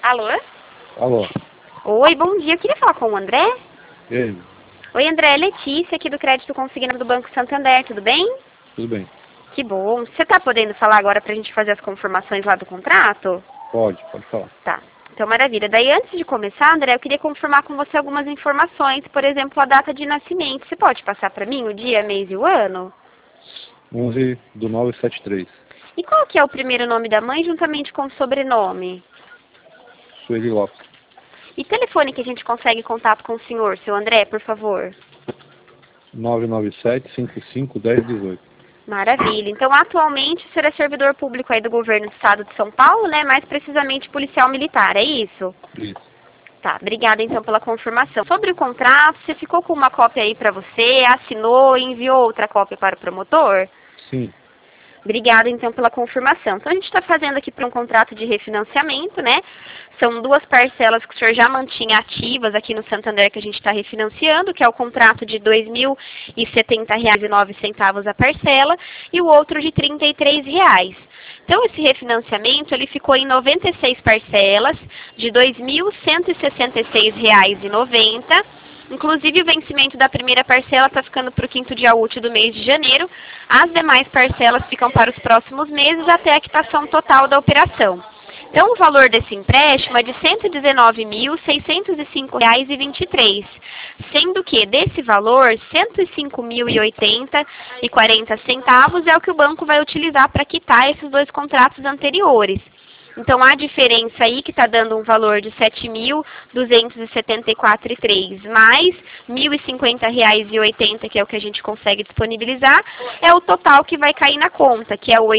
Alô? Alô. Oi, bom dia. Eu queria falar com o André. E aí? Oi, André. É Letícia, aqui do Crédito Consignado do Banco Santander. Tudo bem? Tudo bem. Que bom. Você está podendo falar agora para a gente fazer as confirmações lá do contrato? Pode falar. Tá. Então, maravilha. Daí, antes de começar, André, eu queria confirmar com você algumas informações. Por exemplo, a data de nascimento. Você pode passar para mim o dia, mês e o ano? 11/9/73. E qual que é o primeiro nome da mãe juntamente com o sobrenome? Sueli Lopes. E telefone que a gente consegue contato com o senhor, seu André, por favor? 997-55-1018. Maravilha. Então, atualmente, o senhor é servidor público aí do governo do estado de São Paulo, né? Mais precisamente policial militar, é isso? Isso. Tá, obrigada então pela confirmação. Sobre o contrato, você ficou com uma cópia aí para você, assinou e enviou outra cópia para o promotor? Sim. Obrigada, então, pela confirmação. Então, a gente está fazendo aqui para um contrato de refinanciamento, né? São duas parcelas que o senhor já mantinha ativas aqui no Santander que a gente está refinanciando, que é o contrato de R$ 2.070,09 a parcela e o outro de R$ 33,00. Então, esse refinanciamento, ele ficou em 96 parcelas de R$ 2.166,90. Inclusive, o vencimento da primeira parcela está ficando para o 5º dia útil do mês de janeiro. As demais parcelas ficam para os próximos meses até a quitação total da operação. Então, o valor desse empréstimo é de R$ 119.605,23, sendo que desse valor, R$ 105.080,40 é o que o banco vai utilizar para quitar esses dois contratos anteriores. Então, a diferença aí, que está dando um valor de R$ 7.274,03, mais R$ 1.050,80, que é o que a gente consegue disponibilizar, é o total que vai cair na conta, que é R$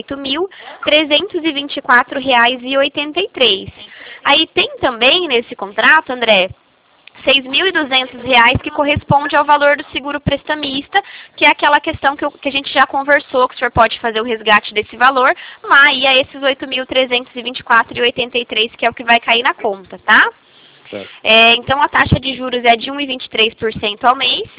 8.324,83. Aí tem também nesse contrato, André, R$ 6.200 que corresponde ao valor do seguro prestamista, que é aquela questão que a gente já conversou, que o senhor pode fazer o resgate desse valor, mas aí é esses R$ 8.324,83, que é o que vai cair na conta, tá? Então, a taxa de juros é de 1,23% ao mês,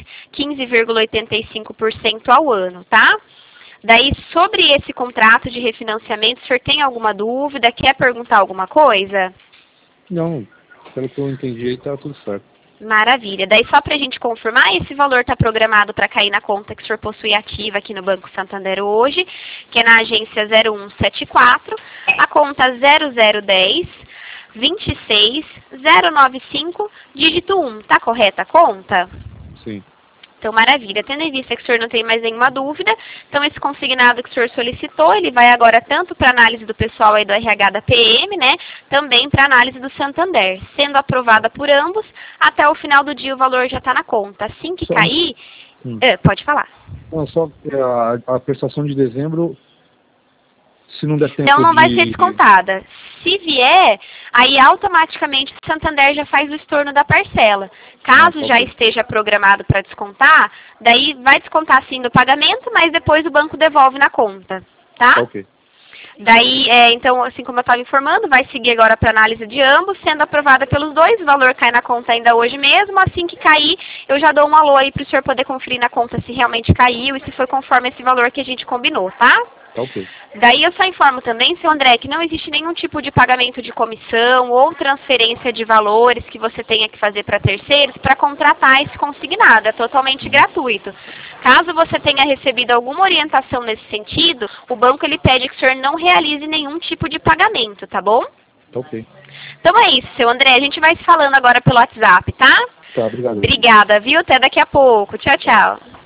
15,85% ao ano, tá? Daí, sobre esse contrato de refinanciamento, o senhor tem alguma dúvida? Quer perguntar alguma coisa? Não, pelo que eu entendi aí, tá tudo certo. Maravilha. Daí, só para a gente confirmar, esse valor está programado para cair na conta que o senhor possui ativa aqui no Banco Santander hoje, que é na agência 0174, a conta 0010 26 095, dígito 1. Tá correta a conta? Sim. Então, maravilha. Tendo em vista que o senhor não tem mais nenhuma dúvida, então esse consignado que o senhor solicitou, ele vai agora tanto para análise do pessoal aí do RH da PM, né, também para análise do Santander. Sendo aprovada por ambos, até o final do dia o valor já está na conta. Assim que cair, pode falar. Não, só a prestação de dezembro, se não der tempo não vai ser descontada. Se vier, aí automaticamente o Santander já faz o estorno da parcela. Caso já esteja programado para descontar, daí vai descontar sim do pagamento, mas depois o banco devolve na conta, tá? Ok. Daí, então, assim como eu estava informando, vai seguir agora para análise de ambos, sendo aprovada pelos dois, o valor cai na conta ainda hoje mesmo. Assim que cair, eu já dou um alô aí para o senhor poder conferir na conta se realmente caiu e se foi conforme esse valor que a gente combinou, tá? Ok. Daí eu só informo também, seu André, que não existe nenhum tipo de pagamento de comissão ou transferência de valores que você tenha que fazer para terceiros para contratar esse consignado. É totalmente gratuito. Caso você tenha recebido alguma orientação nesse sentido, o banco ele pede que o senhor não realize nenhum tipo de pagamento, tá bom? Ok. Então é isso, seu André. A gente vai se falando agora pelo WhatsApp, tá? Tá, obrigado. Obrigada, viu? Até daqui a pouco. Tchau, tchau.